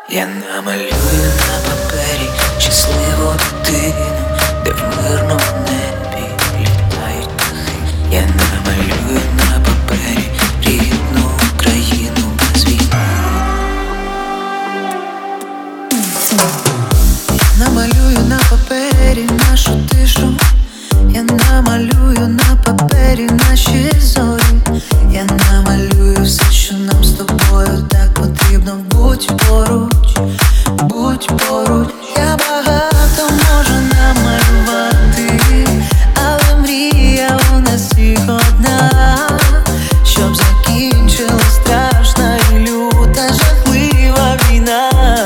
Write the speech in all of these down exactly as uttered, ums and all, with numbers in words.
Я намалюю на папері щасливу дитину, де в мирному небі літають птахи. Я намалюю на папері рідну Україну без війни. Я намалюю на папері нашу тишу. Я намалюю на папері наші зорі. Я намалюю все, що нам з тобою так потрібно. Будь поруч, будь поруч. Я багато можу намалювати, але мрія у нас їх одна, щоб закінчилась страшна і люта, жахлива війна.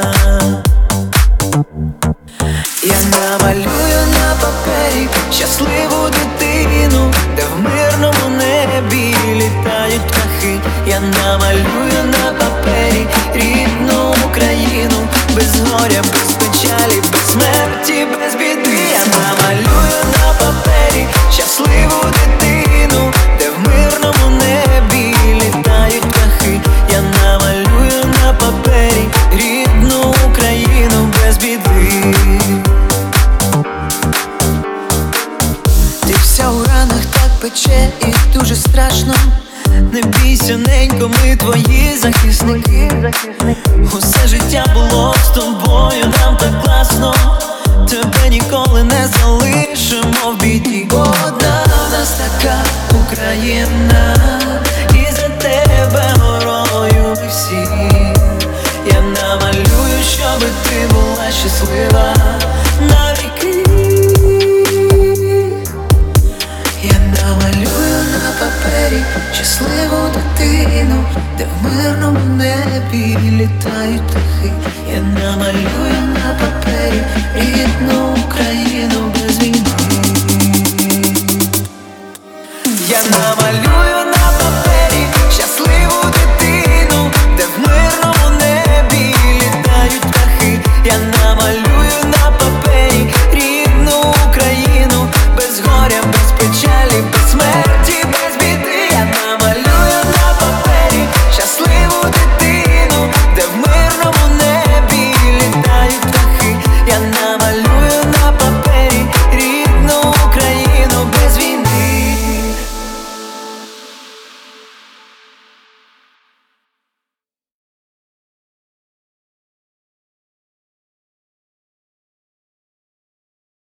Я намалюю на папері щасливу дитину, де в мирному небі літають птахи. Я намалюю на папері рідну Україну, без горя, без печалі, без смерті, без біди. Я намалюю на папері щасливу дитину, де в мирному небі літають птахи. Я намалюю на папері рідну Україну без біди. Ти вся у ранах так пече і дуже страшно. Не бійся, ненько, ми твої захисники. Усе життя було з тобою, нам так класно. Тебе ніколи не залишимо в біді. Бо одна в нас така Україна, і за тебе горою ми всі. Я намалюю, щоби ти була щаслива навіки. Я намалюю на папері щасливу дитину, де в мирному небі літають птахи. Я намалюю на папері рідну Україну без війни. Я намалюю